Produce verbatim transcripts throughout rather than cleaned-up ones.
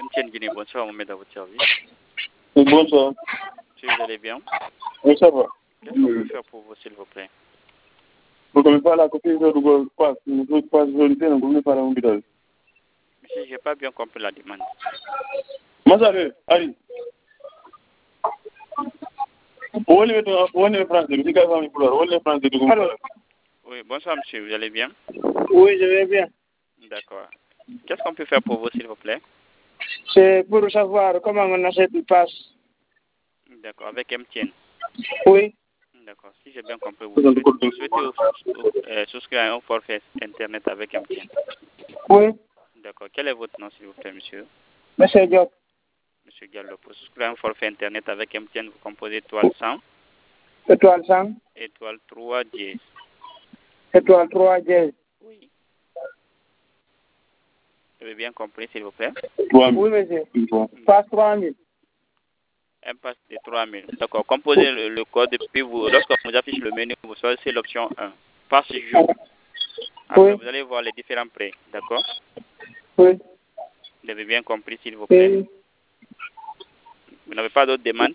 M T N Guinée, bonsoir, on met à votre service. Bonsoir. Si vous allez bien. Oui, ça va. Qu'est-ce qu'on peut faire pour vous, s'il vous plaît? Vous ne pas la copie de Google Pass, vous ne pas vérifier, vous ne pas la hôpital. Monsieur, je n'ai pas bien compris la demande. Moi, ça fait, allez. Où est le français? Vous êtes où est le français? Alors. Oui, bonsoir, monsieur, vous allez bien? Oui, je vais bien. D'accord. Qu'est-ce qu'on peut faire pour vous, s'il vous plaît? C'est pour savoir comment on achète une passe. D'accord, avec M T N. Oui. D'accord, si j'ai bien compris, vous souhaitez, vous souhaitez euh, souscrire à un forfait Internet avec M T N. Oui. D'accord, quel est votre nom, s'il vous plaît, monsieur? Monsieur Diop. Monsieur Gallo, pour souscrire à un forfait Internet avec M T N, vous composez étoile cent. Étoile cent. Étoile trois dièse. Étoile trois dièse. Oui. Vous avez bien compris, s'il vous plaît? Oui, monsieur. Passe trois mille. Un passe de trois mille. D'accord. Composez le, le code et puis vous, lorsqu'on vous affiche le menu, vous choisissez l'option un. Par jour. Après, oui. vous allez voir les différents prix. D'accord? Oui. Vous avez bien compris, s'il vous plaît? Oui. Vous n'avez pas d'autres demandes?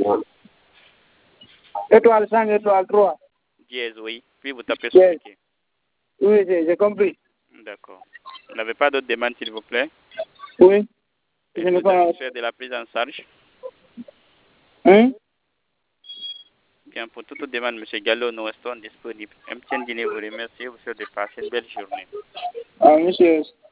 Étoile cinq, étoile trois. Dièse, oui. Puis vous tapez sur Yes. OK. Oui, j'ai compris. D'accord. Vous n'avez pas d'autres demandes, s'il vous plaît? Oui. Je ne pas faire de la prise en charge. Hein? Bien, pour toute demande, M. Gallo, nous restons disponibles. M T N Guinée vous remercie. Vous souhaite de passer une belle journée. Ah, monsieur.